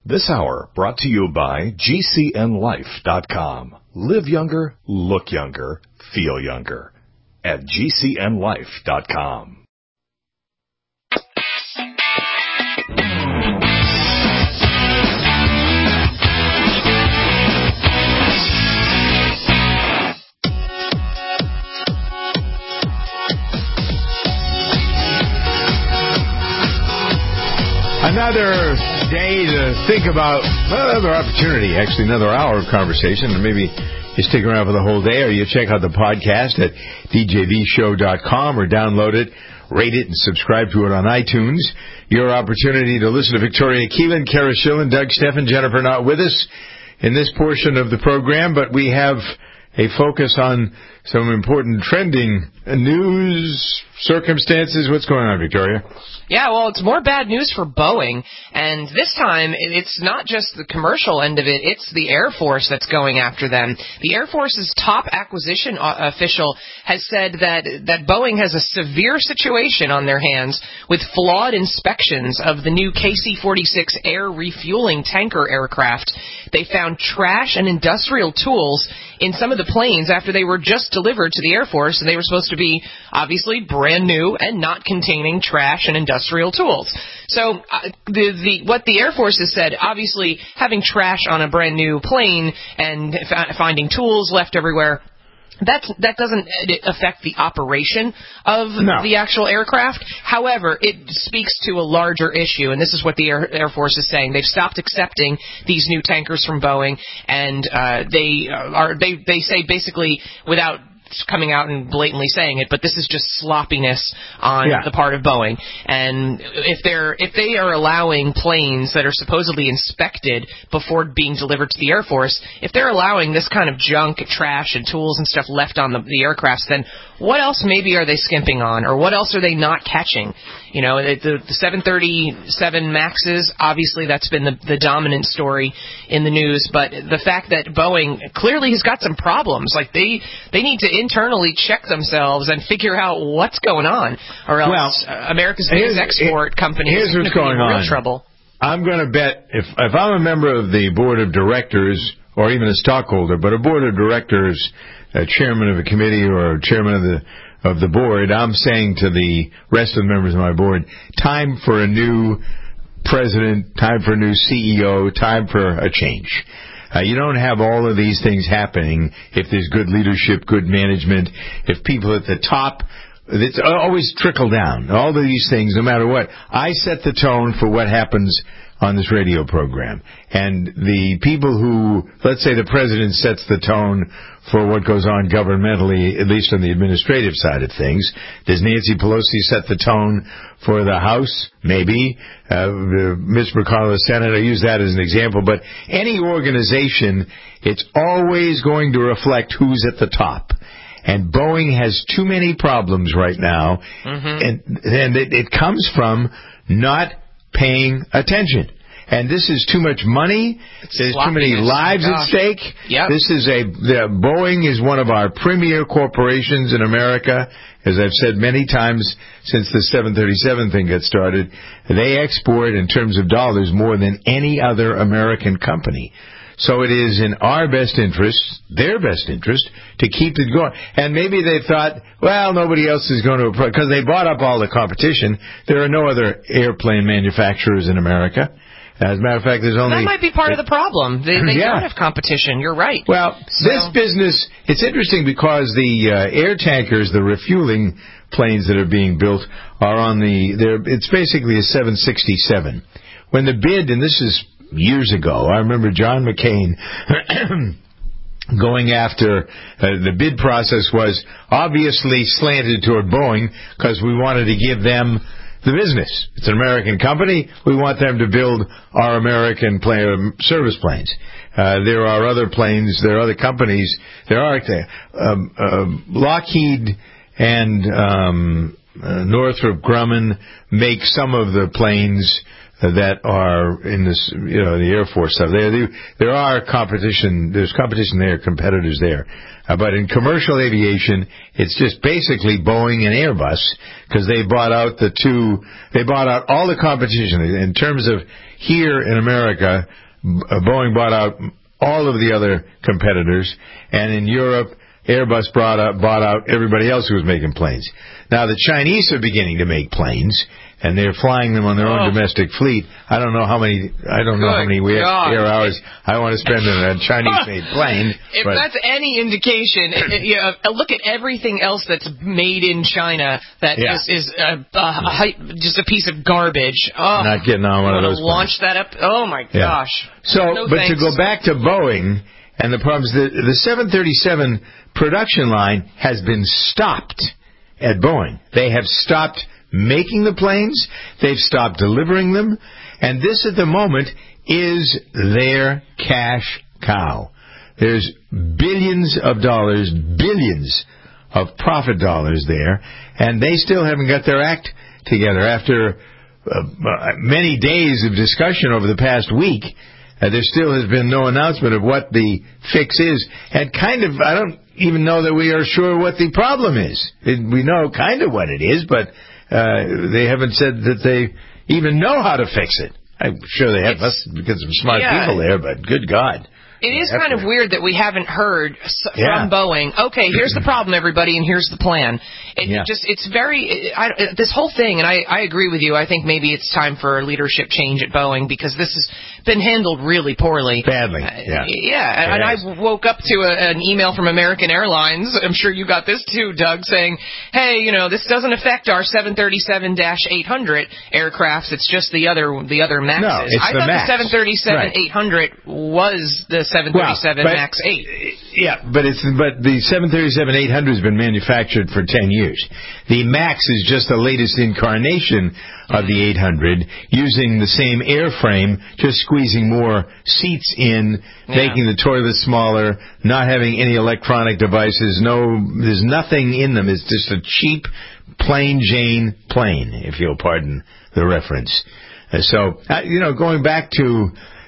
This hour brought to you by GCNLife.com. Live younger, look younger, feel younger. At GCNLife.com. Another day to think about, another opportunity, actually another hour of conversation, and maybe you stick around for the whole day, or you check out the podcast at djvshow.com or download it, rate it, and subscribe to it on iTunes. Your opportunity to listen to Victoria Keelan, Kara Schillen, Doug Steffen, Jennifer not with us in this portion of the program, but we have a focus on some important trending news, circumstances. What's going on, Victoria? Yeah, well, it's more bad news for Boeing, and this time it's not just the commercial end of it, it's the Air Force that's going after them. The Air Force's top acquisition official has said that Boeing has a severe situation on their hands with flawed inspections of the new KC-46 air refueling tanker aircraft. They found trash and industrial tools in some of the planes after they were just delivered to the Air Force, and they were supposed to be obviously brand new and not containing trash and industrial tools. So what the Air Force has said, obviously having trash on a brand new plane and finding tools left everywhere, that doesn't affect the operation of the actual aircraft. However, it speaks to a larger issue, and this is what the Air Force is saying. They've stopped accepting these new tankers from Boeing, and they say basically, without coming out and blatantly saying it, but this is just sloppiness on the part of Boeing. And if they are allowing planes that are supposedly inspected before being delivered to the Air Force, if they're allowing this kind of junk, trash, and tools and stuff left on the aircrafts, then what else maybe are they skimping on, or what else are they not catching? You know, the 737 MAXes, obviously that's been the dominant story in the news, but the fact that Boeing clearly has got some problems, like they need to internally check themselves and figure out what's going on, or else America's biggest export company is going to be in real trouble. I'm going to bet if I'm a member of the board of directors, or even a stockholder, but a board of directors, a chairman of a committee or a chairman of the board, I'm saying to the rest of the members of my board, time for a new president, time for a new CEO, time for a change. You don't have all of these things happening if there's good leadership, good management, if people at the top, it's always trickle down. All of these things, no matter what. I set the tone for what happens on this radio program. And the people who, let's say the president sets the tone for what goes on governmentally, at least on the administrative side of things. Does Nancy Pelosi set the tone for the House? Maybe. Mitch McConnell, the Senate, I use that as an example. But any organization, it's always going to reflect who's at the top. And Boeing has too many problems right now. Mm-hmm. And it comes from not paying attention. And this is too much money. There's too many lives at stake. Yep. Boeing is one of our premier corporations in America. As I've said many times since the 737 thing got started, they export in terms of dollars more than any other American company. So it is in our best interest, their best interest, to keep it going. And maybe they thought, well, nobody else is going to, because they bought up all the competition. There are no other airplane manufacturers in America. As a matter of fact, there's only... That might be part of the problem. They don't have competition. You're right. Well, this business, it's interesting because the air tankers, the refueling planes that are being built are on it's basically a 767. When the bid, and this is years ago, I remember John McCain going after, the bid process was obviously slanted toward Boeing because we wanted to give them the business. It's an American company. We want them to build our American service planes. There are other planes. There are other companies. There are Lockheed and Northrop Grumman make some of the planes. that are in this, the Air Force stuff. There are competition. There's competition there, competitors there. But in commercial aviation, it's just basically Boeing and Airbus, because they bought out they bought out all the competition. In terms of here in America, Boeing bought out all of the other competitors, and in Europe, Airbus bought out everybody else who was making planes. Now the Chinese are beginning to make planes, and they're flying them on their own domestic fleet. I don't know how many air hours I want to spend on a Chinese-made plane. If that's any indication, look at everything else that's made in China that is just a piece of garbage. Oh, not getting on one of those. Launch that up. Oh my gosh. So, but to go back to Boeing and the problems, the 737 production line has been stopped at Boeing. They have stopped making the planes, they've stopped delivering them, and this at the moment is their cash cow. There's billions of dollars, billions of profit dollars there, and they still haven't got their act together. After many days of discussion over the past week, there still has been no announcement of what the fix is, and I don't even know that we are sure what the problem is. We know kind of what it is, but they haven't said that they even know how to fix it. I'm sure they have, because some smart people there, but good God. It is kind of weird that we haven't heard from Boeing, okay, here's the problem, everybody, and here's the plan. It's very, this whole thing, and I agree with you, I think maybe it's time for a leadership change at Boeing, because this has been handled really poorly. Badly, and I woke up to an email from American Airlines, I'm sure you got this too, Doug, saying, hey, this doesn't affect our 737-800 aircrafts, it's just the other Maxes. No, it's I the thought Max. The 737-800 was the 737 MAX 8. Yeah, but the 737-800 has been manufactured for 10 years. The Max is just the latest incarnation of the 800, using the same airframe, just squeezing more seats in, making the toilet smaller, not having any electronic devices. There's nothing in them. It's just a cheap, plain Jane plane, if you'll pardon the reference. So, going back to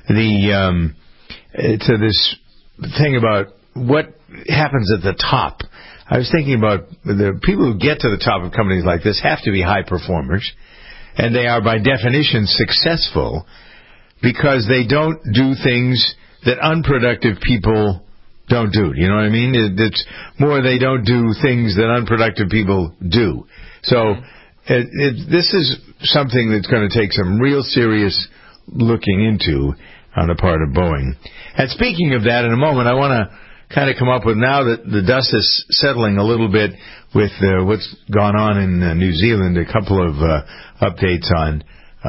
to this thing about what happens at the top. I was thinking about the people who get to the top of companies like this have to be high performers, and they are by definition successful because they don't do things that unproductive people don't do. You know what I mean? It's more they don't do things that unproductive people do. So this is something that's going to take some real serious looking into on the part of Boeing. And speaking of that, in a moment, I want to kind of come up with, now that the dust is settling a little bit with what's gone on in New Zealand, a couple of updates on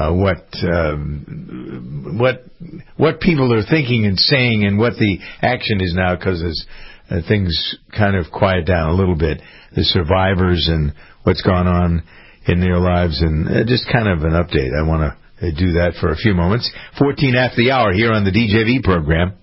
what people are thinking and saying and what the action is now, because as things kind of quiet down a little bit, the survivors and what's gone on in their lives, and just kind of an update. I want to do that for a few moments. 14 after the hour here on the DJV program.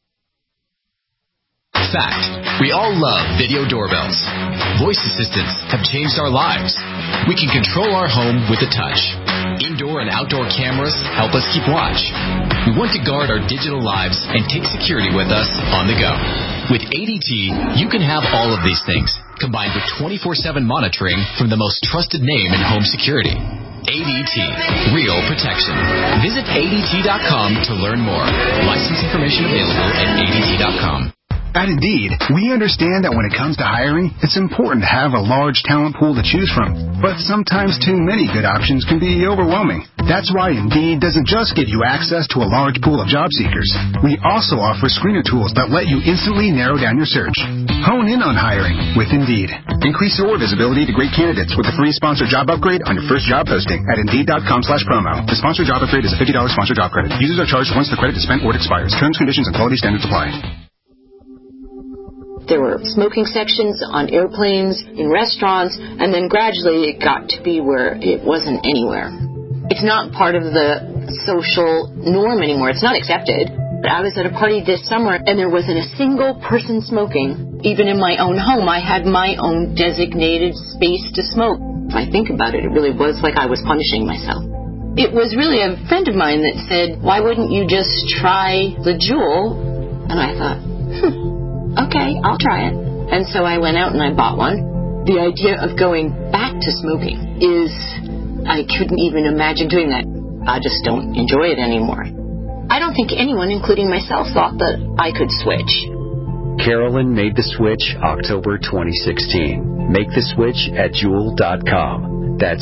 Fact. We all love video doorbells. Voice assistants have changed our lives. We can control our home with a touch. Indoor and outdoor cameras help us keep watch. We want to guard our digital lives and take security with us on the go. With ADT, you can have all of these things, combined with 24/7 monitoring from the most trusted name in home security. ADT. Real protection. Visit ADT.com to learn more. License information available at ADT.com. At Indeed, we understand that when it comes to hiring, it's important to have a large talent pool to choose from. But sometimes too many good options can be overwhelming. That's why Indeed doesn't just give you access to a large pool of job seekers. We also offer screener tools that let you instantly narrow down your search. Hone in on hiring with Indeed. Increase your visibility to great candidates with a free sponsored job upgrade on your first job posting at Indeed.com/promo. The sponsored job upgrade is a $50 sponsored job credit. Users are charged once the credit is spent or it expires. Terms, conditions, and quality standards apply. There were smoking sections on airplanes, in restaurants, and then gradually it got to be where it wasn't anywhere. It's not part of the social norm anymore. It's not accepted. I was at a party this summer, and there wasn't a single person smoking. Even in my own home, I had my own designated space to smoke. If I think about it, it really was like I was punishing myself. It was really a friend of mine that said, why wouldn't you just try the Juul? And I thought, okay, I'll try it. And so I went out and I bought one. The idea of going back to smoking is, I couldn't even imagine doing that. I just don't enjoy it anymore. I don't think anyone, including myself, thought that I could switch. Carolyn made the switch October 2016. Make the switch at Juul.com. That's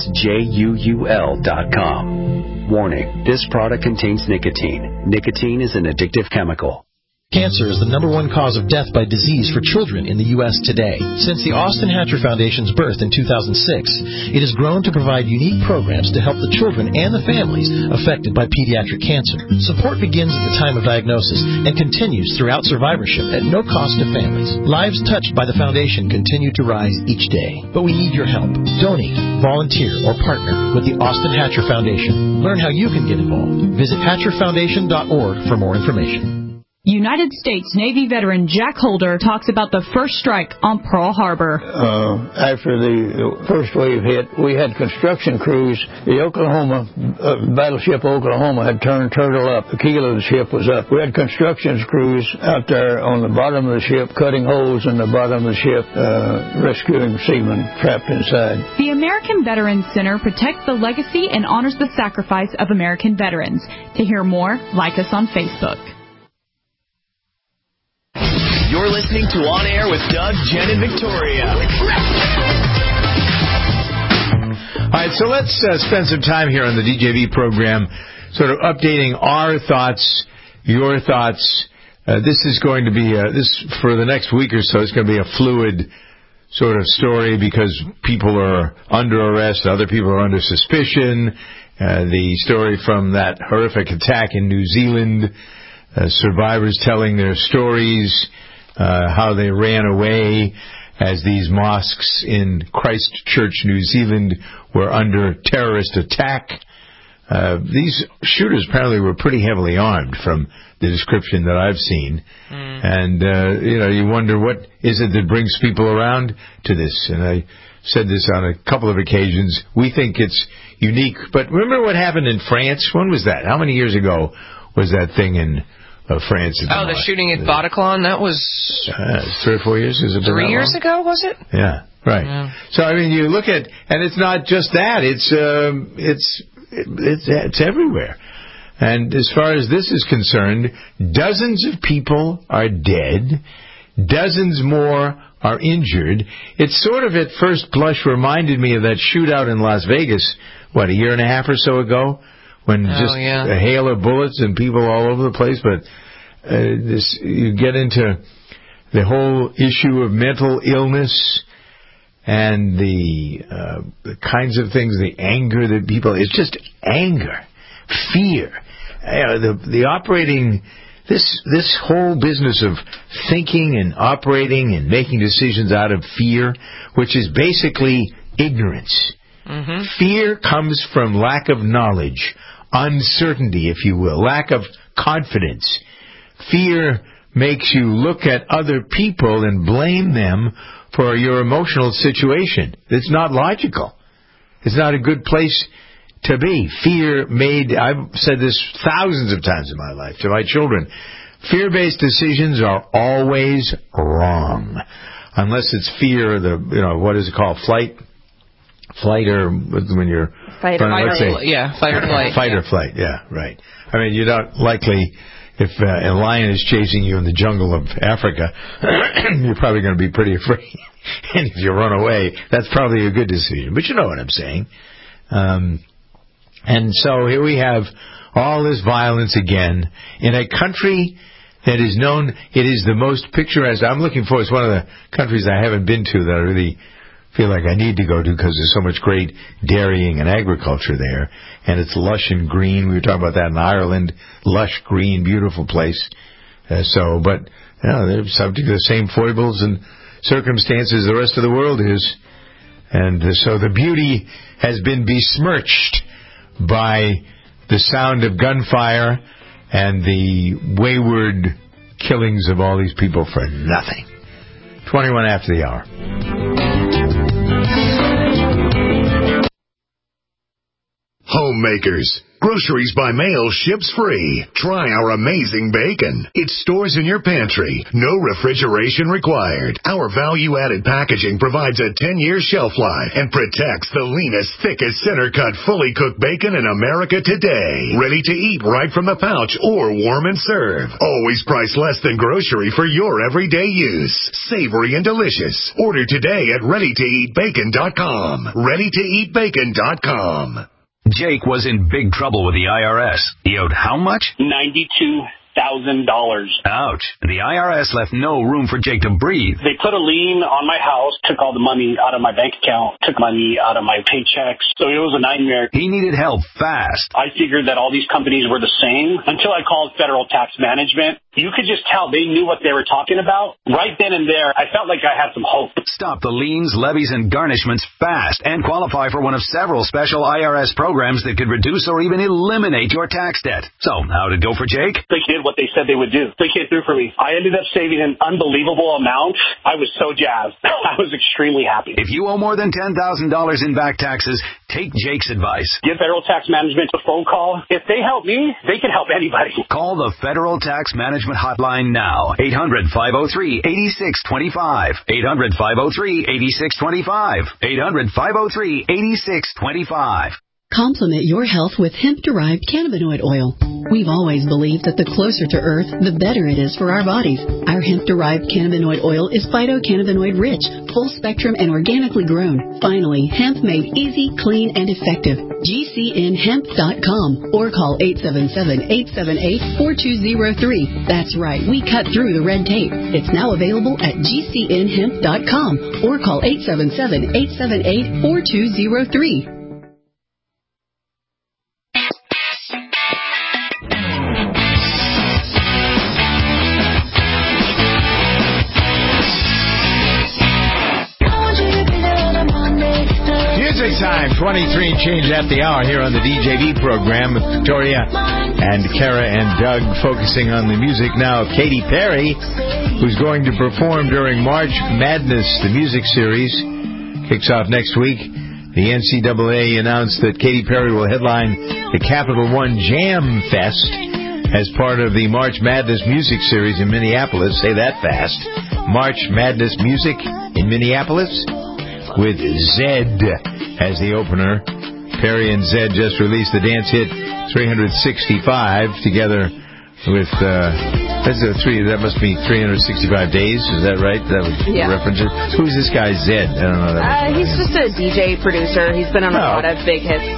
JUUL.com. Warning, this product contains nicotine. Nicotine is an addictive chemical. Cancer is the #1 cause of death by disease for children in the U.S. today. Since the Austin Hatcher Foundation's birth in 2006, it has grown to provide unique programs to help the children and the families affected by pediatric cancer. Support begins at the time of diagnosis and continues throughout survivorship at no cost to families. Lives touched by the foundation continue to rise each day, but we need your help. Donate, volunteer, or partner with the Austin Hatcher Foundation. Learn how you can get involved. Visit HatcherFoundation.org for more information. United States Navy veteran Jack Holder talks about the first strike on Pearl Harbor. After the first wave hit, we had construction crews. The Oklahoma, battleship Oklahoma had turned turtle up. The keel of the ship was up. We had construction crews out there on the bottom of the ship, cutting holes in the bottom of the ship, rescuing seamen trapped inside. The American Veterans Center protects the legacy and honors the sacrifice of American veterans. To hear more, like us on Facebook. You're listening to On Air with Doug, Jen, and Victoria. All right, so let's spend some time here on the DJV program, sort of updating our thoughts, your thoughts. This is going to be, for the next week or so, it's going to be a fluid sort of story because people are under arrest, other people are under suspicion. The story from that horrific attack in New Zealand, survivors telling their stories, how they ran away as these mosques in Christchurch, New Zealand, were under terrorist attack. These shooters apparently were pretty heavily armed from the description that I've seen. And, you wonder what is it that brings people around to this. And I said this on a couple of occasions. We think it's unique. But remember what happened in France? When was that? How many years ago was that thing in France? The shooting at Bataclan, that was 3 or 4 years. Is it 3 years ago? Was it? Yeah, right. Yeah. So I mean, you look at, and it's not just that. It's everywhere. And as far as this is concerned, dozens of people are dead. Dozens more are injured. It sort of at first blush reminded me of that shootout in Las Vegas, a year and a half or so ago, when a hail of bullets and people all over the place. But you get into the whole issue of mental illness and the kinds of things, the anger that people, it's just anger, fear. The operating, this whole business of thinking and operating and making decisions out of fear, which is basically ignorance. Mm-hmm. Fear comes from lack of knowledge, uncertainty, if you will, lack of confidence. Fear makes you look at other people and blame them for your emotional situation. It's not logical. It's not a good place to be. I've said this thousands of times in my life to my children, fear-based decisions are always wrong. Unless it's fear, what is it called? Flight or when you're... Fight or flight. Fight or flight, yeah, right. I mean, you're not likely, if a lion is chasing you in the jungle of Africa, you're probably going to be pretty afraid. And if you run away, that's probably a good decision. But you know what I'm saying. And so here we have all this violence again in a country that is known, it is the most picturesque. I'm looking for, it's one of the countries I haven't been to that I really feel like I need to go to because there's so much great dairying and agriculture there. And it's lush and green. We were talking about that in Ireland. Lush, green, beautiful place. But they're subject to the same foibles and circumstances the rest of the world is. And so the beauty has been besmirched by the sound of gunfire and the wayward killings of all these people for nothing. 21 after the hour. Home Homemakers. Groceries by mail ships free. Try our amazing bacon. It stores in your pantry. No refrigeration required. Our value-added packaging provides a 10-year shelf life and protects the leanest, thickest, center-cut, fully cooked bacon in America today. Ready to eat right from the pouch or warm and serve. Always priced less than grocery for your everyday use. Savory and delicious. Order today at ReadyToEatBacon.com. ReadyToEatBacon.com. Jake was in big trouble with the IRS. He owed how much? $92,000. Ouch. The IRS left no room for Jake to breathe. They put a lien on my house, took all the money out of my bank account, took money out of my paychecks. So it was a nightmare. He needed help fast. I figured that all these companies were the same until I called Federal Tax Management. You could just tell they knew what they were talking about. Right then and there, I felt like I had some hope. Stop the liens, levies, and garnishments fast and qualify for one of several special IRS programs that could reduce or even eliminate your tax debt. So, how'd it go for Jake? They did what they said they would do. They came through for me. I ended up saving an unbelievable amount. I was so jazzed. I was extremely happy. If you owe more than $10,000 in back taxes, take Jake's advice. Give Federal Tax Management a phone call. If they help me, they can help anybody. Call the Federal Tax Management Hotline now. 800-503-8625. 800-503-8625. 800-503-8625. Complement your health with hemp-derived cannabinoid oil. We've always believed that the closer to Earth, the better it is for our bodies. Our hemp-derived cannabinoid oil is phytocannabinoid-rich, full-spectrum, and organically grown. Finally, hemp made easy, clean, and effective. GCNhemp.com or call 877-878-4203. That's right, we cut through the red tape. It's now available at GCNhemp.com or call 877-878-4203. Time, 23 and change at the hour here on the DJV program with Victoria and Kara and Doug focusing on the music now of Katy Perry, who's going to perform during March Madness, the music series. Kicks off next week. The NCAA announced that Katy Perry will headline the Capital One Jam Fest as part of the March Madness music series in Minneapolis. Say that fast. March Madness Music in Minneapolis with Zedd as the opener. Perry and Zedd just released the dance hit 365 together with that must be 365 days. Is that right? That was reference. Who's this guy Zedd? I don't know that. He's just a DJ producer. He's been on a lot of big hits.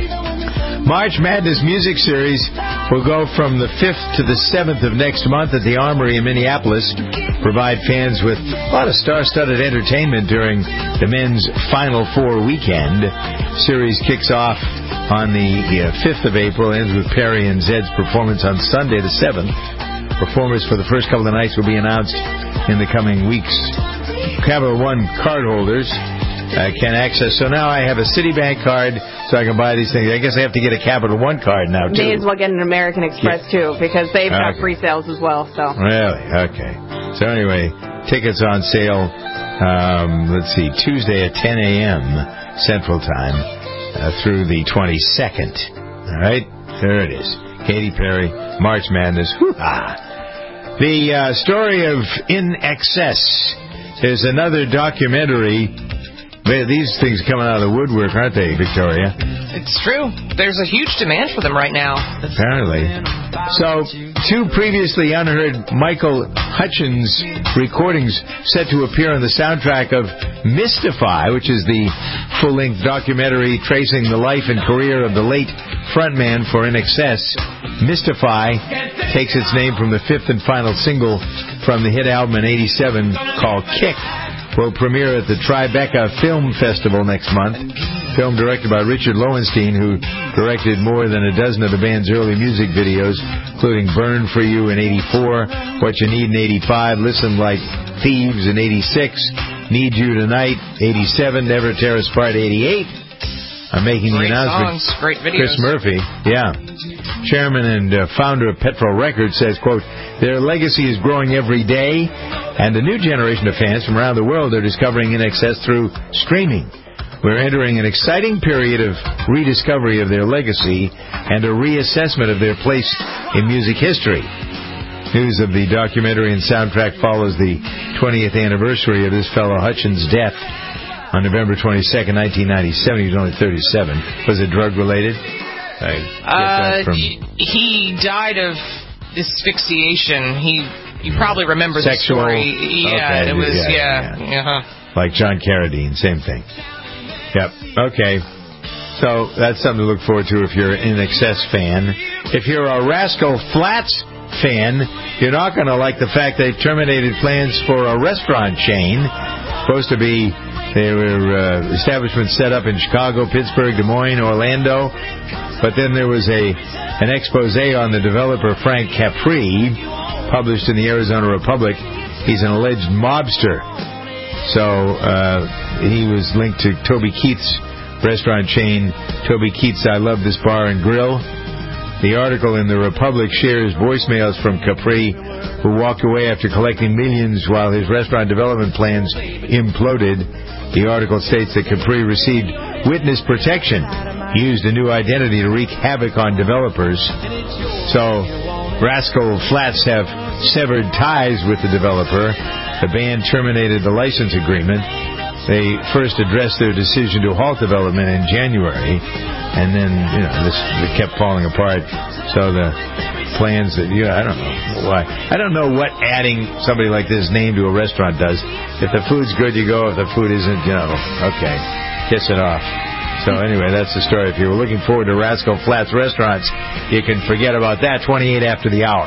March Madness Music Series will go from the 5th to the 7th of next month at the Armory in Minneapolis. Provide fans with a lot of star-studded entertainment during the men's Final Four weekend. Series kicks off on the 5th of April, ends with Perry and Zedd's performance on Sunday the 7th. Performers for the first couple of nights will be announced in the coming weeks. Capital One cardholders can access. So now I have a Citibank card, so I can buy these things. I guess I have to get a Capital One card now, too. May as well get an American Express, too, because they've got free sales as well. So really? Okay. So anyway, tickets on sale, let's see, Tuesday at 10 a.m. Central Time through the 22nd. All right? There it is. Katy Perry, March Madness. Hoo-ha! The story of In Excess. There's another documentary. These things coming out of the woodwork, aren't they, Victoria? It's true. There's a huge demand for them right now. Apparently. So, two previously unheard Michael Hutchins recordings set to appear on the soundtrack of Mystify, which is the full-length documentary tracing the life and career of the late frontman for In Excess. Mystify takes its name from the fifth and final single from the hit album in '87 called Kick. Will premiere at the Tribeca Film Festival next month. Film directed by Richard Lowenstein, who directed more than a dozen of the band's early music videos, including Burn For You in '84, What You Need in '85, Listen Like Thieves in '86, Need You Tonight '87, Never Tear Us Apart '88. I'm making the announcement. Great videos. Chris Murphy, chairman and founder of Petrol Records, says, quote, their legacy is growing every day, and a new generation of fans from around the world are discovering In Excess through streaming. We're entering an exciting period of rediscovery of their legacy and a reassessment of their place in music history. News of the documentary and soundtrack follows the 20th anniversary of this fellow Hutchins' death on November 22nd, 1997. He was only 37. Was it drug-related? He died of asphyxiation. You probably remember sexual, the story. Yeah, okay. it was, Like John Carradine, same thing. Yep, okay. So that's something to look forward to if you're an INXS fan. If you're a Rascal Flatts fan, you're not going to like the fact they terminated plans for a restaurant chain. Supposed to be, there were establishments set up in Chicago, Pittsburgh, Des Moines, Orlando. But then there was an expose on the developer Frank Capri, published in the Arizona Republic. He's an alleged mobster. So he was linked to Toby Keith's restaurant chain, Toby Keith's I Love This Bar and Grill. The article in the Republic shares voicemails from Capri, who walked away after collecting millions while his restaurant development plans imploded. The article states that Capri received witness protection, used a new identity to wreak havoc on developers. So Rascal Flatts have severed ties with the developer. The band terminated the license agreement. They first addressed their decision to halt development in January, and then, this kept falling apart. So the plans that, I don't know why. I don't know what adding somebody like this name to a restaurant does. If the food's good, you go. If the food isn't, okay, kiss it off. So anyway, that's the story. If you were looking forward to Rascal Flatts restaurants, you can forget about that. 28 after the hour.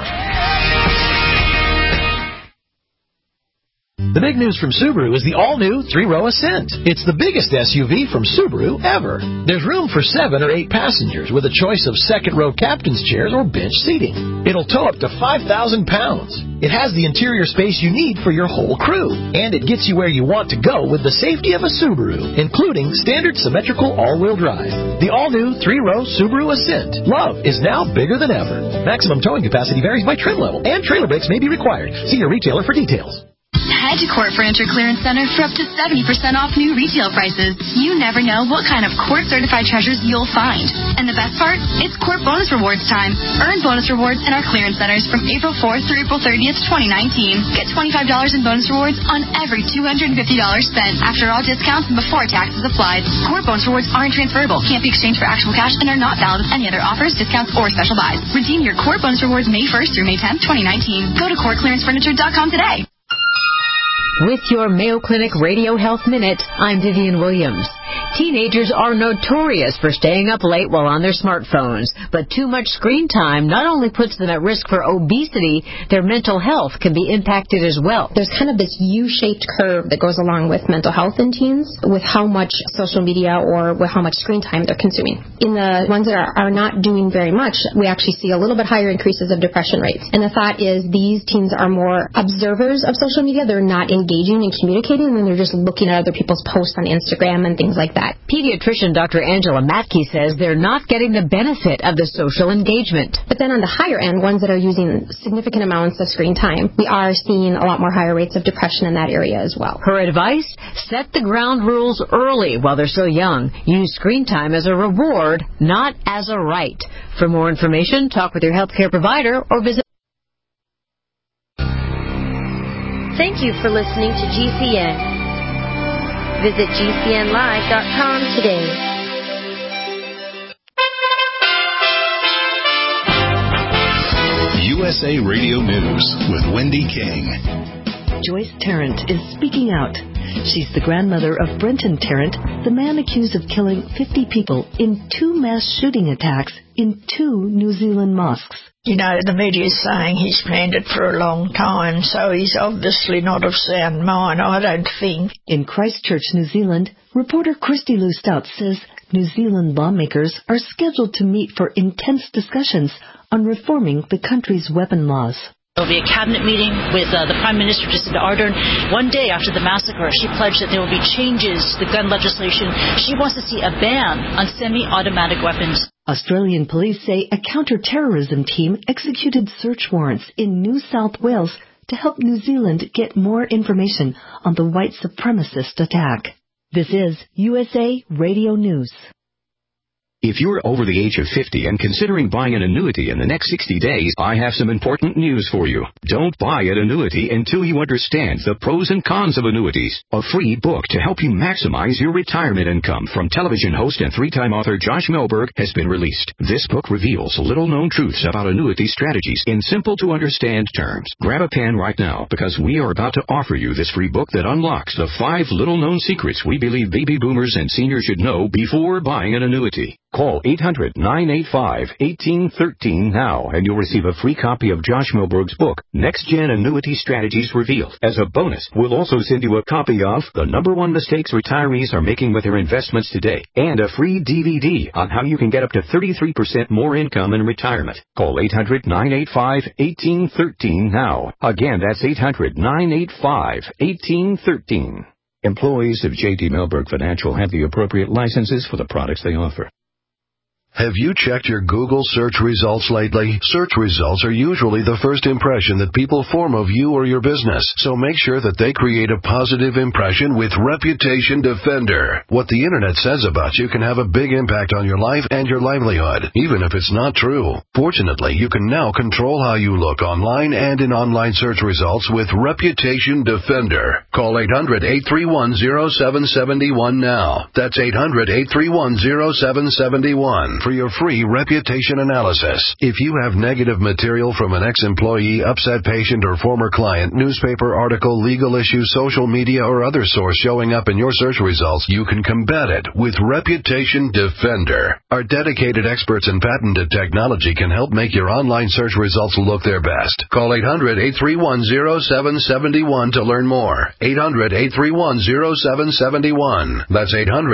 The big news from Subaru is the all-new 3-row Ascent. It's the biggest SUV from Subaru ever. There's room for 7 or 8 passengers with a choice of second-row captain's chairs or bench seating. It'll tow up to 5,000 pounds. It has the interior space you need for your whole crew. And it gets you where you want to go with the safety of a Subaru, including standard symmetrical all-wheel drive. The all-new 3-row Subaru Ascent. Love is now bigger than ever. Maximum towing capacity varies by trim level, and trailer brakes may be required. See your retailer for details. Head to Court Furniture Clearance Center for up to 70% off new retail prices. You never know what kind of court-certified treasures you'll find. And the best part? It's Court Bonus Rewards time. Earn bonus rewards in our clearance centers from April 4th through April 30th, 2019. Get $25 in bonus rewards on every $250 spent after all discounts and before taxes applied. Court Bonus Rewards aren't transferable, can't be exchanged for actual cash, and are not valid with any other offers, discounts, or special buys. Redeem your Court Bonus Rewards May 1st through May 10th, 2019. Go to CourtClearanceFurniture.com today. With your Mayo Clinic Radio Health Minute, I'm Vivian Williams. Teenagers are notorious for staying up late while on their smartphones, but too much screen time not only puts them at risk for obesity, their mental health can be impacted as well. There's kind of this U-shaped curve that goes along with mental health in teens with how much social media or with how much screen time they're consuming. In the ones that are not doing very much, we actually see a little bit higher increases of depression rates. And the thought is these teens are more observers of social media. They're not engaging and communicating, and they're just looking at other people's posts on Instagram and things like that. Pediatrician Dr. Angela Matke says they're not getting the benefit of the social engagement. But then on the higher end, ones that are using significant amounts of screen time, we are seeing a lot more higher rates of depression in that area as well. Her advice? Set the ground rules early while they're still young. Use screen time as a reward, not as a right. For more information, talk with your healthcare provider or visit. Thank you for listening to GCN. Visit GCNlive.com today. USA Radio News with Wendy King. Joyce Tarrant is speaking out. She's the grandmother of Brenton Tarrant, the man accused of killing 50 people in 2 mass shooting attacks in 2 New Zealand mosques. You know, the media's saying he's planned it for a long time, so he's obviously not of sound mind, I don't think. In Christchurch, New Zealand, reporter Christy Lou Stout says New Zealand lawmakers are scheduled to meet for intense discussions on reforming the country's weapon laws. There will be a cabinet meeting with the Prime Minister, Jacinda Ardern. One day after the massacre, she pledged that there will be changes to the gun legislation. She wants to see a ban on semi-automatic weapons. Australian police say a counter-terrorism team executed search warrants in New South Wales to help New Zealand get more information on the white supremacist attack. This is USA Radio News. If you're over the age of 50 and considering buying an annuity in the next 60 days, I have some important news for you. Don't buy an annuity until you understand the pros and cons of annuities. A free book to help you maximize your retirement income from television host and three-time author Josh Melberg has been released. This book reveals little-known truths about annuity strategies in simple-to-understand terms. Grab a pen right now because we are about to offer you this free book that unlocks the 5 little-known secrets we believe baby boomers and seniors should know before buying an annuity. Call 800-985-1813 now, and you'll receive a free copy of Josh Melberg's book, Next Gen Annuity Strategies Revealed. As a bonus, we'll also send you a copy of The #1 Mistakes Retirees Are Making with Their Investments Today, and a free DVD on how you can get up to 33% more income in retirement. Call 800-985-1813 now. Again, that's 800-985-1813. Employees of J.D. Melberg Financial have the appropriate licenses for the products they offer. Have you checked your Google search results lately? Search results are usually the first impression that people form of you or your business, so make sure that they create a positive impression with Reputation Defender. What the internet says about you can have a big impact on your life and your livelihood, even if it's not true. Fortunately, you can now control how you look online and in online search results with Reputation Defender. Call 800-831-0771 now. That's 800-831-0771. For your free reputation analysis. If you have negative material from an ex-employee, upset patient, or former client, newspaper article, legal issue, social media, or other source showing up in your search results, you can combat it with Reputation Defender. Our dedicated experts in patented technology can help make your online search results look their best. Call 800-831-0771 to learn more. 800-831-0771. That's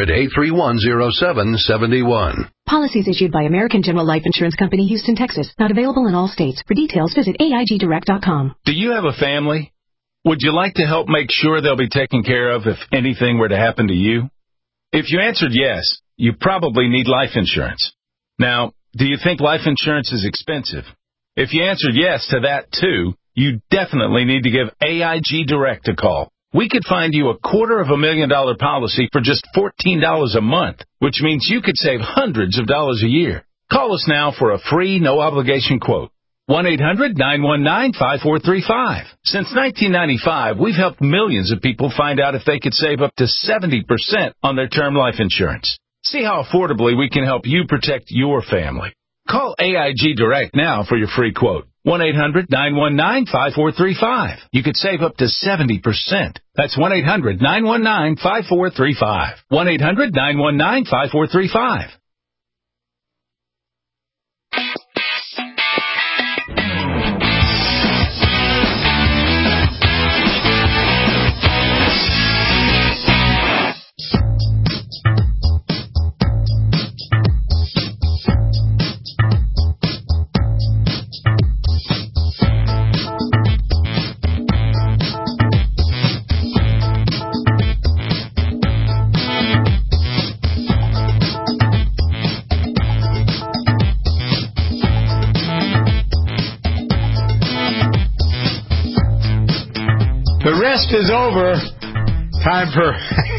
800-831-0771. Policies issued by American General Life Insurance Company, Houston, Texas. Not available in all states. For details, visit AIGdirect.com. Do you have a family? Would you like to help make sure they'll be taken care of if anything were to happen to you? If you answered yes, you probably need life insurance. Now, do you think life insurance is expensive? If you answered yes to that too, you definitely need to give AIG Direct a call. We could find you a $250,000 policy for just $14 a month, which means you could save hundreds of dollars a year. Call us now for a free, no-obligation quote. 1-800-919-5435. Since 1995, we've helped millions of people find out if they could save up to 70% on their term life insurance. See how affordably we can help you protect your family. Call AIG Direct now for your free quote. 1-800-919-5435. You could save up to 70%. That's 1-800-919-5435. 1-800-919-5435. The rest is over. Time for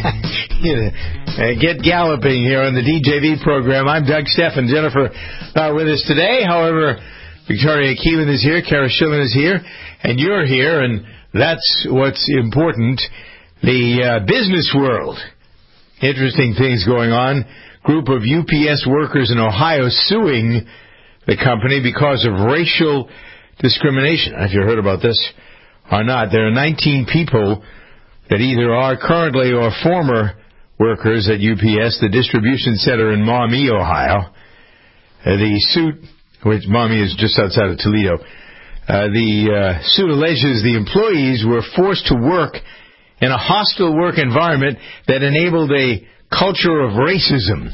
Get Galloping here on the DJV program. I'm Doug Steffen. Jennifer with us today. However, Victoria Keelan is here, Kara Schillen is here, and you're here, and that's what's important. The business world. Interesting things going on. Group of UPS workers in Ohio suing the company because of racial discrimination. Have you heard about this or not? There are 19 people that either are currently or former workers at UPS, the distribution center in Maumee, Ohio. The suit, which Maumee is just outside of Toledo, the suit alleges the employees were forced to work in a hostile work environment that enabled a culture of racism.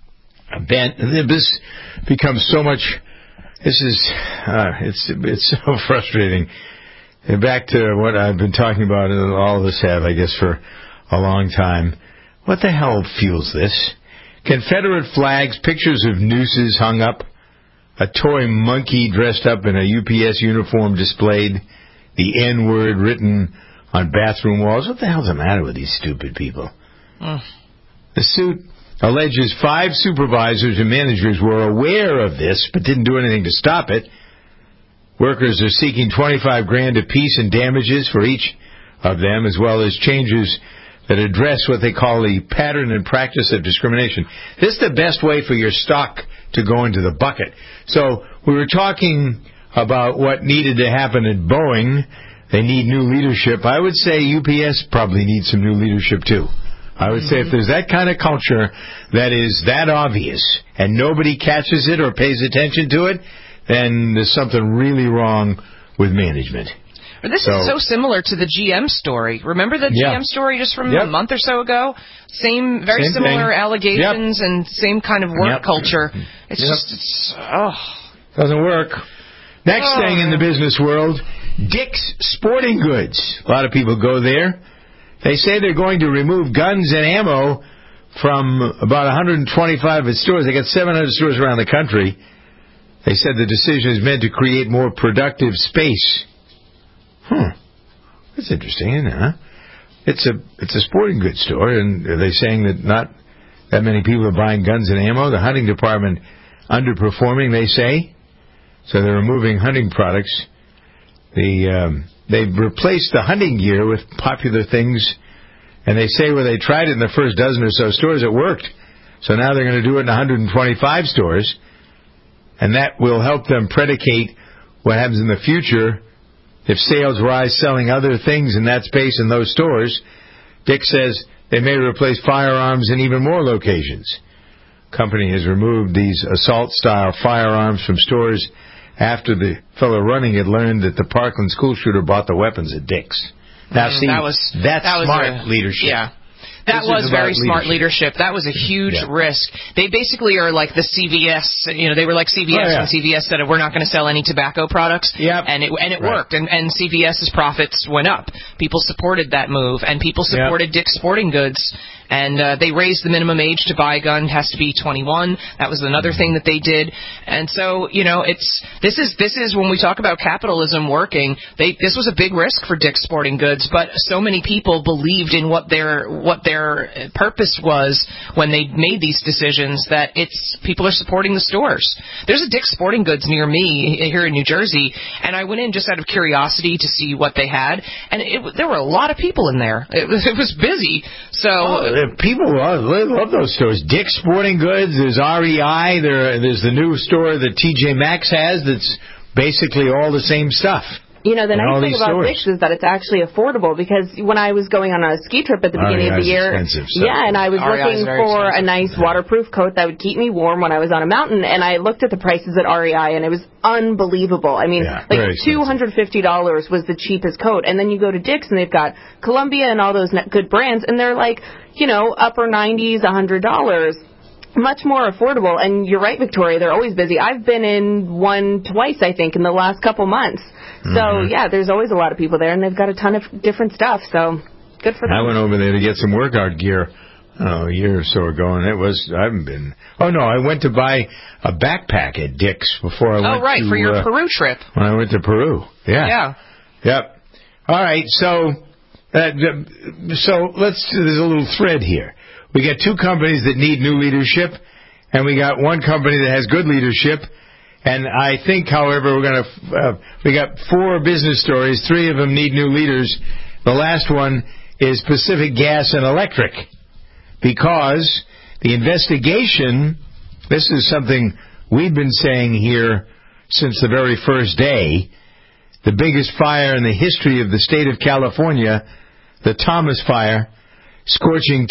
This becomes so much. This is it's so frustrating. And back to what I've been talking about, and all of us have, I guess, for a long time. What the hell fuels this? Confederate flags, pictures of nooses hung up, a toy monkey dressed up in a UPS uniform displayed, the N-word written on bathroom walls. What the hell's the matter with these stupid people? The suit alleges 5 supervisors and managers were aware of this but didn't do anything to stop it. Workers are seeking $25,000 apiece in damages for each of them, as well as changes that address what they call the pattern and practice of discrimination. This is the best way for your stock to go into the bucket. So we were talking about what needed to happen at Boeing. They need new leadership. I would say UPS probably needs some new leadership too. I would say if there's that kind of culture that is that obvious and nobody catches it or pays attention to it, then there's something really wrong with management. This is so similar to the GM story. Remember the GM story just from a month or so ago? Very similar allegations and same kind of work culture. It's just, doesn't work. Next thing in the business world, Dick's Sporting Goods. A lot of people go there. They say they're going to remove guns and ammo from about 125 of its stores. They got 700 stores around the country. They said the decision is meant to create more productive space. That's interesting, isn't it, huh? It's a sporting goods store, and are they saying that not that many people are buying guns and ammo? The hunting department underperforming, they say. So they're removing hunting products. They've replaced the hunting gear with popular things, and they say they tried it in the first dozen or so stores, it worked. So now they're going to do it in 125 stores, and that will help them predicate what happens in the future. If sales rise selling other things in that space in those stores, Dick says they may replace firearms in even more locations. Company has removed these assault-style firearms from stores after the fellow running had learned that the Parkland school shooter bought the weapons at Dick's. Now, see, that's smart leadership. Yeah. That was very smart leadership. That was a huge risk. They basically are like the CVS. They were like CVS when CVS said we're not going to sell any tobacco products. And it worked. And CVS's profits went up. People supported that move, and people supported Dick's Sporting Goods. And they raised the minimum age to buy a gun has to be 21. That was another thing that they did. And so, this is when we talk about capitalism working. This was a big risk for Dick's Sporting Goods, but so many people believed in what their purpose was when they made these decisions that people are supporting the stores. There's a Dick's Sporting Goods near me here in New Jersey, and I went in just out of curiosity to see what they had, and there were a lot of people in there. It was busy. So. People love those stores. Dick's Sporting Goods, there's REI, there's the new store that TJ Maxx has that's basically all the same stuff. The nice thing about Dick's is that it's actually affordable, because when I was going on a ski trip at the beginning of the year, and I was looking for a nice waterproof coat that would keep me warm when I was on a mountain, and I looked at the prices at REI, and it was unbelievable. I mean, $250 was the cheapest coat, and then you go to Dick's, and they've got Columbia and all those good brands, and they're like, upper 90s, $100. Much more affordable, and you're right, Victoria, they're always busy. I've been in one twice, I think, in the last couple months. So, there's always a lot of people there, and they've got a ton of different stuff, so good for them. I went over there to get some workout gear, a year or so ago, and I haven't been. Oh, no, I went to buy a backpack at Dick's before I went to... for your Peru trip. When I went to Peru, Yep. All right, so there's a little thread here. We got 2 companies that need new leadership, and we got 1 company that has good leadership. And I think, however, we got 4 business stories. 3 of them need new leaders. The last one is Pacific Gas and Electric, because the investigation, this is something we've been saying here since the very first day, the biggest fire in the history of the state of California, the Thomas Fire, scorching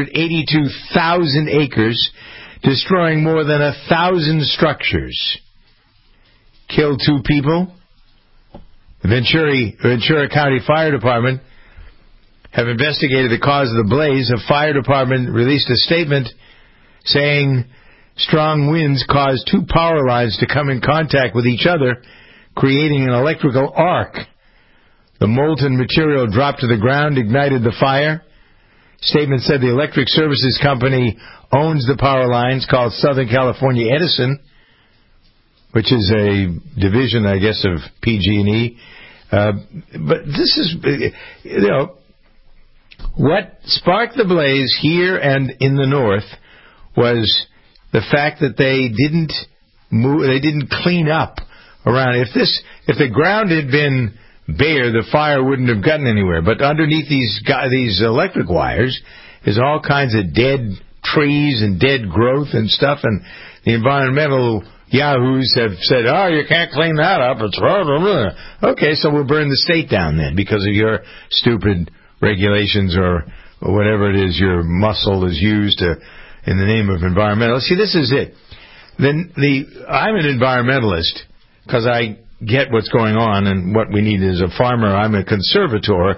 282,000 acres, destroying more than 1,000 structures. Killed 2 people. The Ventura County Fire Department have investigated the cause of the blaze. The fire department released a statement saying strong winds caused 2 power lines to come in contact with each other, creating an electrical arc. The molten material dropped to the ground, ignited the fire. Statement said the electric services company owns the power lines, called Southern California Edison, which is a division, I guess, of PG&E. But this is, What sparked the blaze here and in the North was the fact that they didn't move, they didn't clean up around. If the ground had been bare, the fire wouldn't have gotten anywhere. But underneath these electric wires is all kinds of dead trees and dead growth and stuff, and the environmental yahoos have said, "Oh, you can't clean that up. It's blah, blah, blah." Okay, so we'll burn the state down then because of your stupid regulations or whatever it is your muscle is used to in the name of environmental. See, this is it. Then I'm an environmentalist because I get what's going on and what we need is a farmer. I'm a conservator.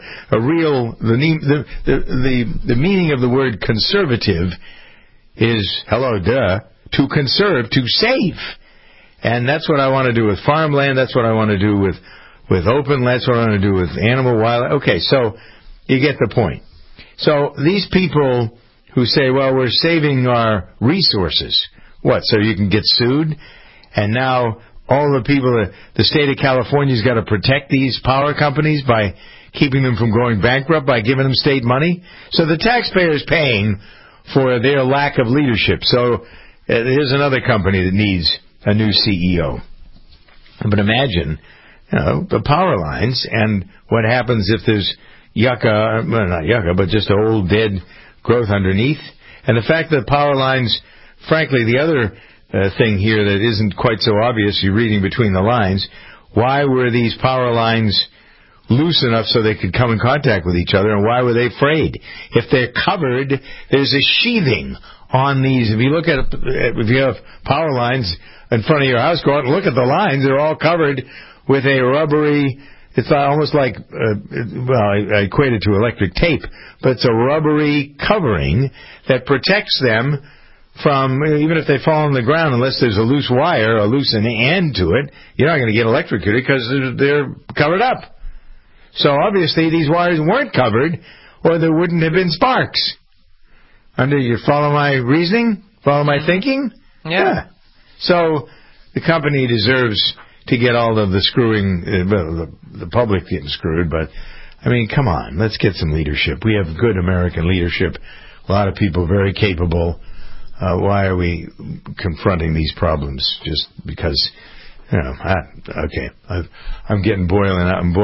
The meaning of the word conservative is, to conserve, to save. And that's what I want to do with farmland. That's what I want to do with open land. That's what I want to do with animal wildlife. Okay, so you get the point. So these people who say, well, we're saving our resources. What, so you can get sued? And now all the people, the state of California's got to protect these power companies by keeping them from going bankrupt, by giving them state money? So the taxpayer's paying for their lack of leadership. So here's another company that needs a new CEO. But imagine, the power lines and what happens if there's yucca, well, not yucca, but just old dead growth underneath. And the fact that power lines, frankly, the other thing here that isn't quite so obvious, you're reading between the lines, why were these power lines loose enough so they could come in contact with each other, and why were they frayed? If they're covered, there's a sheathing on these. If you have power lines in front of your house, go out and look at the lines. They're all covered with a rubbery, it's almost like, I equate it to electric tape, but it's a rubbery covering that protects them from, even if they fall on the ground, unless there's a loose wire, a loose end to it, you're not going to get electrocuted because they're covered up. So obviously these wires weren't covered, or there wouldn't have been sparks. You follow my reasoning? Follow my thinking? Yeah. So the company deserves to get all of the screwing, the public getting screwed, but, I mean, come on, let's get some leadership. We have good American leadership, a lot of people very capable. Why are we confronting these problems just because, okay, I'm getting boiling out. I'm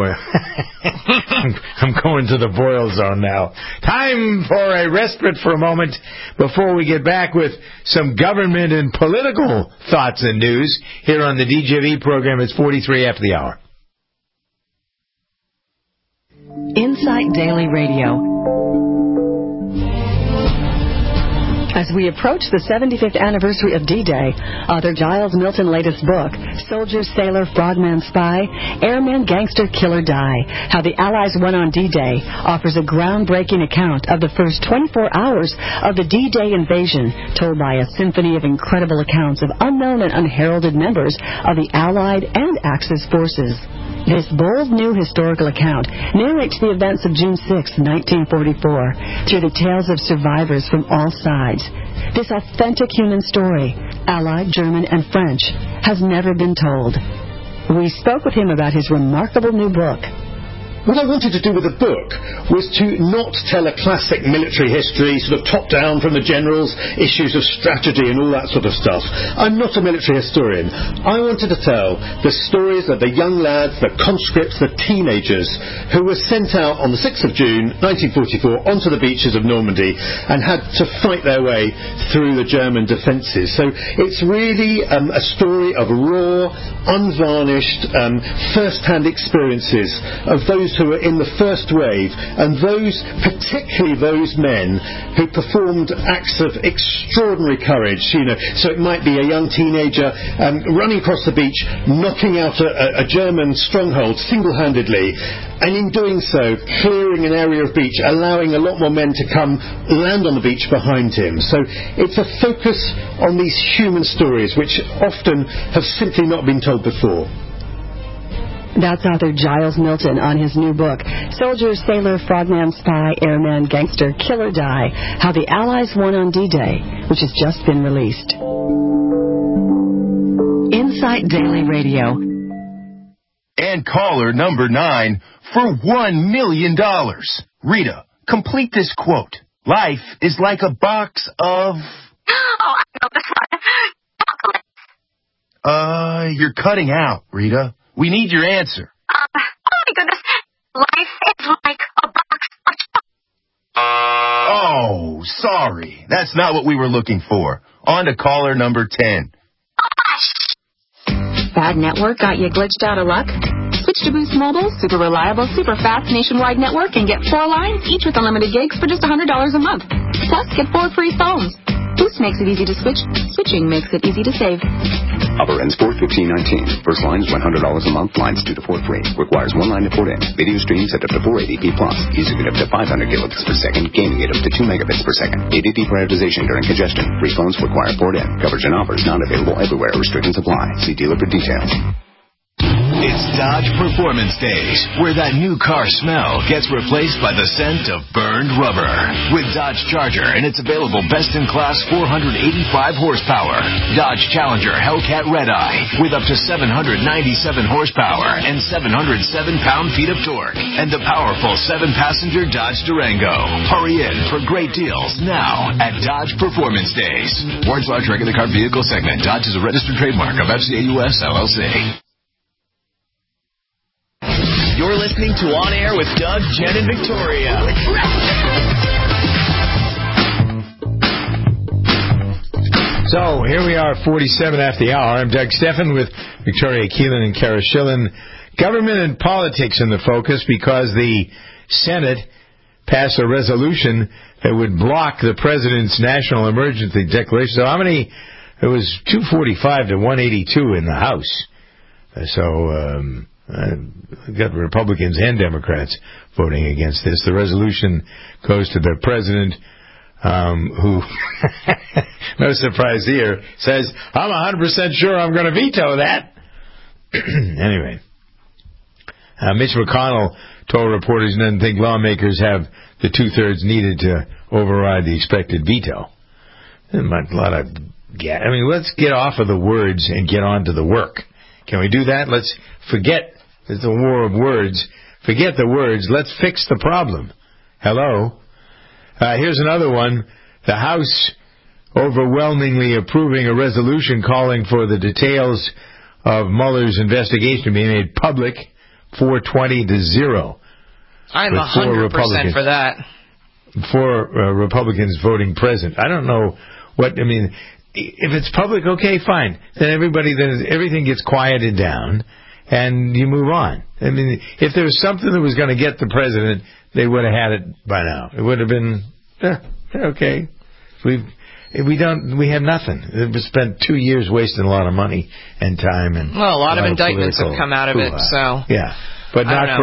going to the boil zone now. Time for a respite for a moment before we get back with some government and political thoughts and news here on the DJV program. It's 43 after the hour. Insight Daily Radio. As we approach the 75th anniversary of D-Day, author Giles Milton's latest book, Soldier, Sailor, Frogman, Spy, Airman, Gangster, Killer, Die, How the Allies Won on D-Day, offers a groundbreaking account of the first 24 hours of the D-Day invasion, told by a symphony of incredible accounts of unknown and unheralded members of the Allied and Axis forces. This bold new historical account narrates the events of June 6, 1944, through the tales of survivors from all sides. This authentic human story, Allied, German, and French, has never been told. We spoke with him about his remarkable new book. What I wanted to do with the book was to not tell a classic military history, sort of top-down from the generals, issues of strategy and all that sort of stuff. I'm not a military historian. I wanted to tell the stories of the young lads, the conscripts, the teenagers who were sent out on the 6th of June 1944 onto the beaches of Normandy and had to fight their way through the German defences. So it's really a story of raw, unvarnished, first-hand experiences of those who were in the first wave, and particularly those men who performed acts of extraordinary courage. So it might be a young teenager running across the beach, knocking out a German stronghold single-handedly, and in doing so, clearing an area of beach, allowing a lot more men to come land on the beach behind him. So it's a focus on these human stories, which often have simply not been told before. That's author Giles Milton on his new book, Soldier, Sailor, Frogman, Spy, Airman, Gangster, Killer, Die, How the Allies Won on D-Day, which has just been released. Insight Daily Radio. And caller number 9 for $1 million. Rita, Complete this quote. Life is like a box of... Oh, I know this one. Chocolate. You're cutting out, Rita. We need your answer. Oh my goodness. Life is like a box of chocolate. Oh, sorry. That's not what we were looking for. On to caller number 10. Bad network got you glitched out of luck? Switch to Boost Mobile, super reliable, super fast nationwide network, and get 4 lines, each with unlimited gigs for just $100 a month. Plus, get 4 free phones. Boost makes it easy to switch. Switching makes it easy to save. Offer ends 4/15/19. First line is $100 a month. Lines 2 to 4 free. Requires 1 line to port in. Video streams at up to 480p+. Using it up to 500 kilobits per second. Gaming it up to 2 megabits per second. ADD prioritization during congestion. Free phones require port in. Coverage and offers not available everywhere. Restrictions apply. See dealer for details. It's Dodge Performance Days, where that new car smell gets replaced by the scent of burned rubber. With Dodge Charger and its available best-in-class 485 horsepower. Dodge Challenger Hellcat Redeye with up to 797 horsepower and 707 pound-feet of torque. And the powerful 7-passenger Dodge Durango. Hurry in for great deals now at Dodge Performance Days. Wards Large Regular Car Vehicle Segment. Dodge is a registered trademark of FCA US LLC. You're listening to On Air with Doug, Jen, and Victoria. So, here we are, 47 after the hour. I'm Doug Steffen with Victoria Keelan and Kara Schillen. Government and politics in the focus because the Senate passed a resolution that would block the President's national emergency declaration. So how many? It was 245 to 182 in the House. Got Republicans and Democrats voting against this. The resolution goes to the president, who, no surprise here, says, I'm 100% sure I'm going to veto that. Anyway, Mitch McConnell told reporters he doesn't think lawmakers have the 2/3 needed to override the expected veto. Let's get off of the words and get on to the work. Can we do that? Let's forget. It's a war of words. Forget the words. Let's fix the problem. Hello? Here's another one. The House overwhelmingly approving a resolution calling for the details of Mueller's investigation being made public, 420 to 0. I'm 100% for that. 4 Republicans voting present. I don't know what, if it's public, okay, fine. Then everything gets quieted down. And you move on. If there was something that was going to get the president, they would have had it by now. It would have been, okay. We have nothing. We've spent 2 years wasting a lot of money and time and. Well, a lot of indictments have come out of it. So yeah, but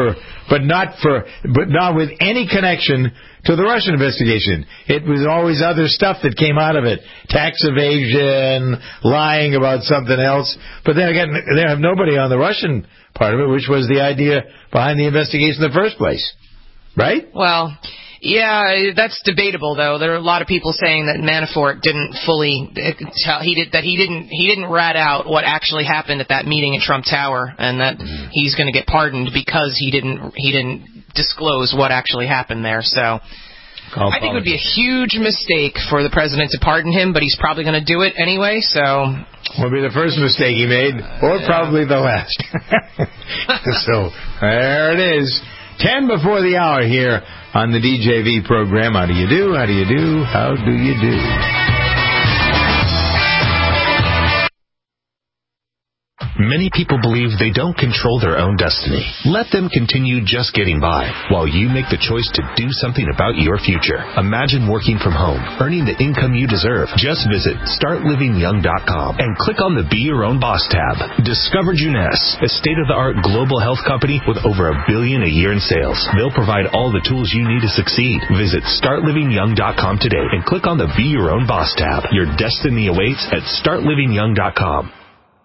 not with any connection to the Russian investigation. It was always other stuff that came out of it. Tax evasion, lying about something else. But then again, they have nobody on the Russian part of it, which was the idea behind the investigation in the first place. Right? Well, yeah, that's debatable, though. There are a lot of people saying that Manafort didn't fully tell, he didn't rat out what actually happened at that meeting at Trump Tower, and that he's going to get pardoned because he didn't disclose what actually happened there. So I think it would be a huge mistake for the president to pardon him, but he's probably going to do it anyway. So will be the first mistake he made, or probably the last. So there it is. 10 before the hour here on the DJV program. How do you do? How do you do? How do you do? Many people believe they don't control their own destiny. Let them continue just getting by while you make the choice to do something about your future. Imagine working from home, earning the income you deserve. Just visit StartLivingYoung.com and click on the Be Your Own Boss tab. Discover Juness, a state-of-the-art global health company with over $1 billion a year in sales. They'll provide all the tools you need to succeed. Visit StartLivingYoung.com today and click on the Be Your Own Boss tab. Your destiny awaits at StartLivingYoung.com.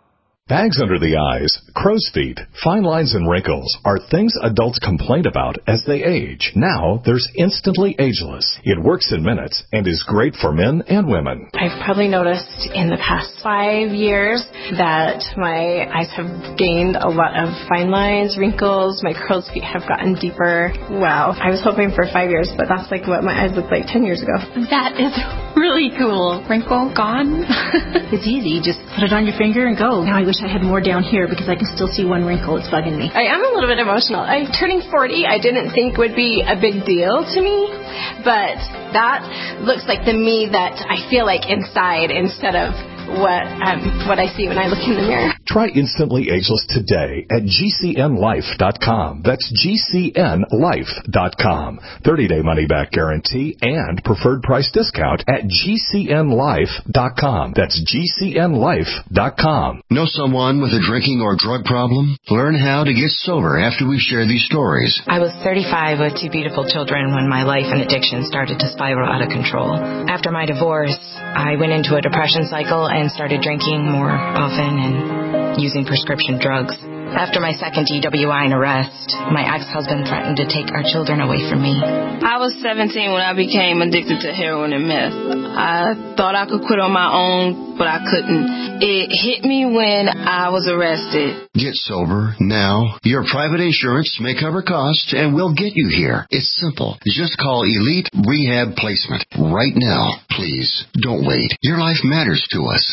Bags under the eyes, crow's feet, fine lines and wrinkles are things adults complain about as they age. Now, there's Instantly Ageless. It works in minutes and is great for men and women. I've probably noticed in the past 5 years that my eyes have gained a lot of fine lines, wrinkles, my crow's feet have gotten deeper. Wow. I was hoping for 5 years, but that's like what my eyes looked like 10 years ago. That is really cool. Wrinkle gone. It's easy. Just put it on your finger and go. Now I wish I had more down here because I can still see one wrinkle. It's bugging me. I am a little bit emotional. Turning 40, I didn't think would be a big deal to me, but that looks like the me that I feel like inside instead of what I see when I look in the mirror. Try Instantly Ageless today at GCNLife.com. That's GCNLife.com. 30-day money-back guarantee and preferred price discount at GCNLife.com. That's GCNLife.com. Know someone with a drinking or drug problem? Learn how to get sober after we share these stories. I was 35 with 2 beautiful children when my life and addiction started to spiral out of control. After my divorce, I went into a depression cycle and started drinking more often and using prescription drugs. After my second DWI and arrest, my ex-husband threatened to take our children away from me. I was 17 when I became addicted to heroin and meth. I thought I could quit on my own, but I couldn't. It hit me when I was arrested. Get sober now. Your private insurance may cover costs and we'll get you here. It's simple. Just call Elite Rehab Placement right now. Please, don't wait. Your life matters to us.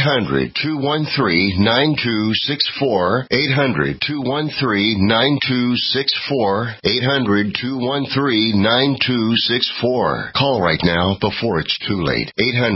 800-213-9264. 800-213-9264. 800-213-9264. Call right now before it's too late.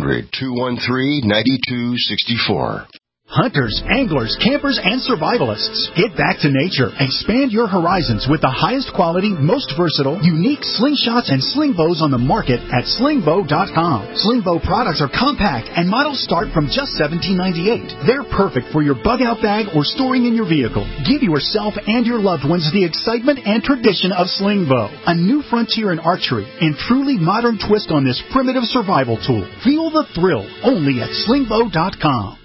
800-213-9264. Hunters, anglers, campers, and survivalists. Get back to nature. Expand your horizons with the highest quality, most versatile, unique slingshots and sling bows on the market at slingbow.com. Slingbow products are compact and models start from just $17.98. They're perfect for your bug-out bag or storing in your vehicle. Give yourself and your loved ones the excitement and tradition of Slingbow, a new frontier in archery and truly modern twist on this primitive survival tool. Feel the thrill only at slingbow.com.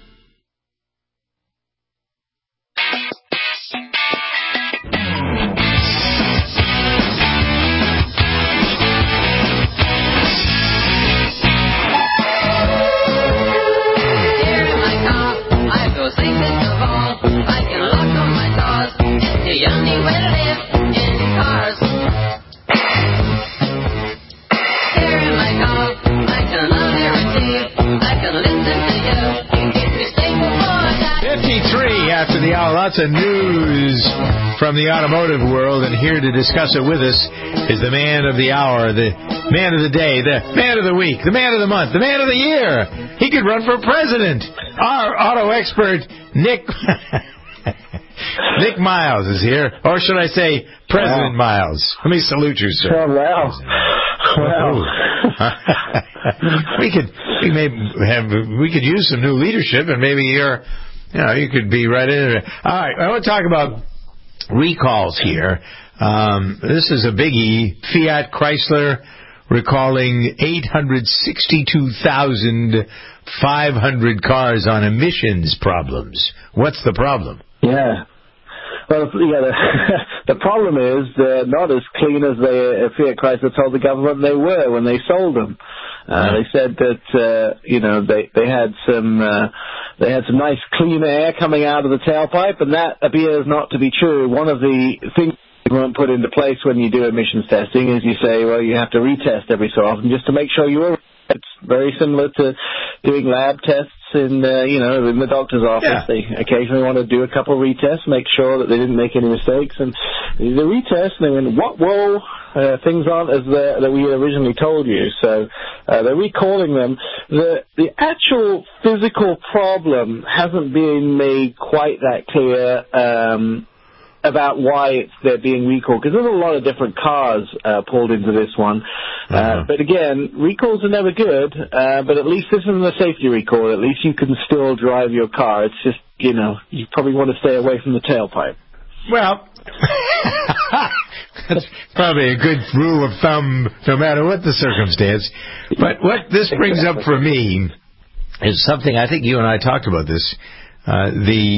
The only way to live in cars. Here in my car, I can love you and see you. I can listen to you. You keep me safe before I die. 53 after the hour. Lots of news from the automotive world, and here to discuss it with us is the man of the hour, the man of the day, the man of the week, the man of the month, the man of the year. He could run for president. Our auto expert, Nick Miles is here, or should I say President Miles? Let me salute you, sir. Oh, wow. We could use some new leadership, and maybe you could be right in it. All right, I want to talk about recalls here. This is a biggie. Fiat Chrysler recalling 862,500 cars on emissions problems. What's the problem? Yeah. Well, the problem is they're not as clean as Fiat Chrysler told the government they were when they sold them. They said that they had some nice clean air coming out of the tailpipe, and that appears not to be true. One of the things that weren't put into place when you do emissions testing is you say, well, you have to retest every so often just to make sure you're. It's very similar to doing lab tests in the doctor's office. Yeah. They occasionally want to do a couple of retests, make sure that they didn't make any mistakes. And the retest, and they went, whoa, things aren't as that we originally told you. So they're recalling them. The actual physical problem hasn't been made quite that clear about why they're being recalled, because there's a lot of different cars pulled into this one. But again, recalls are never good, but at least this isn't a safety recall. At least you can still drive your car. It's just, you probably want to stay away from the tailpipe. Well, that's probably a good rule of thumb no matter what the circumstance. But what this brings up for me is something, I think you and I talked about this, the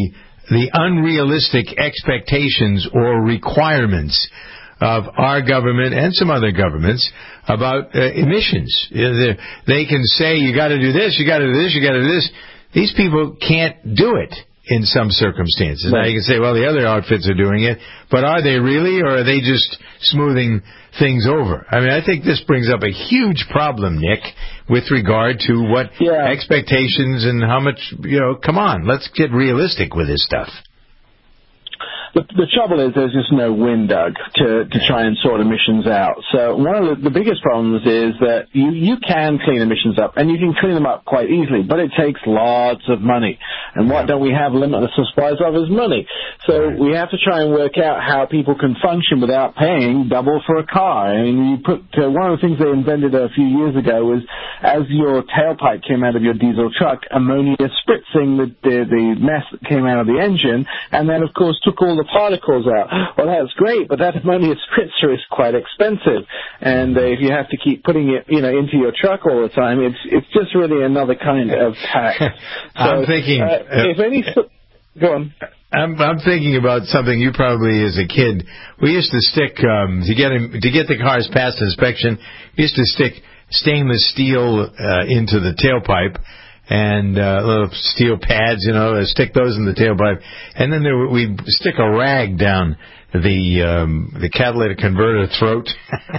the unrealistic expectations or requirements of our government and some other governments about emissions. They can say, you got to do this, you got to do this, you got to do this. These people can't do it in some circumstances. Right. Now you can say, well, the other outfits are doing it, but are they really, or are they just smoothing things over? I mean, I think this brings up a huge problem, Nick, with regard to what expectations and how much, come on, let's get realistic with this stuff. The trouble is there's just no wind, Doug, to try and sort emissions out. So one of the biggest problems is that you can clean emissions up, and you can clean them up quite easily, but it takes lots of money. And what don't we have limitless supplies of is money. So we have to try and work out how people can function without paying double for a car. I mean, one of the things they invented a few years ago was as your tailpipe came out of your diesel truck, ammonia spritzing the mess that came out of the engine, and then, of course, took all the particles out. Well, that's great, but that ammonia spritzer is quite expensive, and if you have to keep putting it, into your truck all the time, it's just really another kind of tax. So, I'm thinking, go on. I'm thinking about something you probably, as a kid, we used to stick to get the cars past inspection. We used to stick stainless steel into the tailpipe. And little steel pads, stick those in the tailpipe, and then we'd stick a rag down the catalytic converter throat.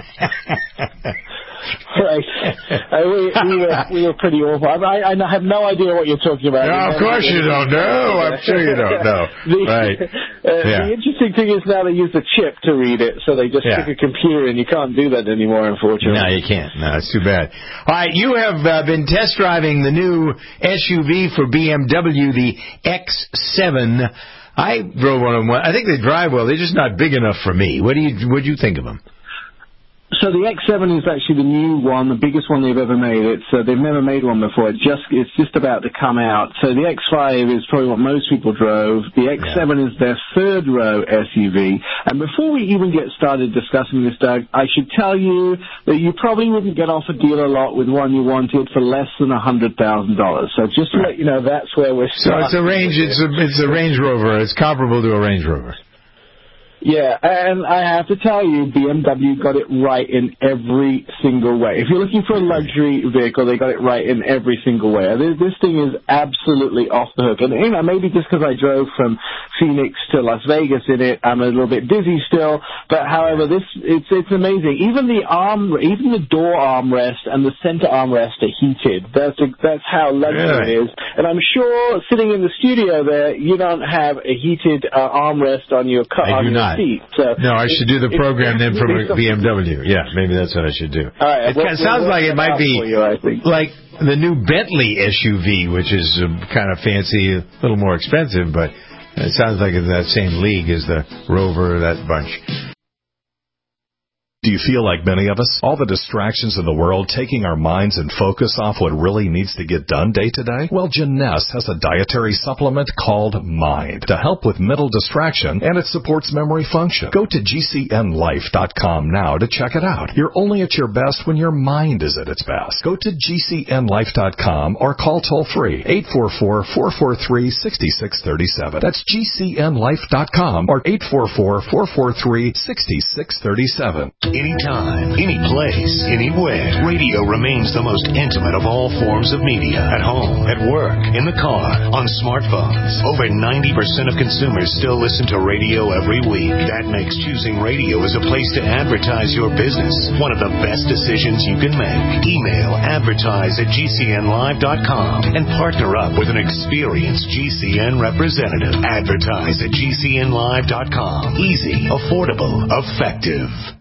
Right. We were pretty awful. I have no idea what you're talking about. No, of course you don't know. I'm sure you don't know. Right. The interesting thing is now they use a chip to read it, so they just stick a computer, and you can't do that anymore, unfortunately. No, you can't. No, it's too bad. All right, you have been test driving the new SUV for BMW, the X7. I drove one of them. I think they drive well. They're just not big enough for me. What'd you think of them? So the X7 is actually the new one, the biggest one they've ever made. They've never made one before. It's just about to come out. So the X5 is probably what most people drove. The X7 is their third row SUV. And before we even get started discussing this, Doug, I should tell you that you probably wouldn't get off a deal a lot with one you wanted for less than $100,000. So just to let you know, that's where we're starting. So it's a Range Rover. It's comparable to a Range Rover. Yeah, and I have to tell you, BMW got it right in every single way. If you're looking for a luxury vehicle, they got it right in every single way. This thing is absolutely off the hook. And, maybe just because I drove from Phoenix to Las Vegas in it, I'm a little bit dizzy still. But, however, it's amazing. Even the door armrest and the center armrest are heated. That's how luxury it is. And I'm sure sitting in the studio there, you don't have a heated armrest on your car. I do not. No, I should do the program then from BMW. Yeah, maybe that's what I should do. All right, it sounds like it might be like the new Bentley SUV, which is kind of fancy, a little more expensive, but it sounds like it's that same league as the Rover, that bunch. Do you feel like many of us? All the distractions in the world taking our minds and focus off what really needs to get done day to day? Well, Jeunesse has a dietary supplement called Mind to help with mental distraction, and it supports memory function. Go to GCNlife.com now to check it out. You're only at your best when your mind is at its best. Go to GCNlife.com or call toll-free 844-443-6637. That's GCNlife.com or 844-443-6637. Anytime, any place, anywhere. Radio remains the most intimate of all forms of media. At home, at work, in the car, on smartphones. Over 90% of consumers still listen to radio every week. That makes choosing radio as a place to advertise your business one of the best decisions you can make. Email advertise@gcnlive.com and partner up with an experienced GCN representative. Advertise@gcnlive.com. Easy, affordable, effective.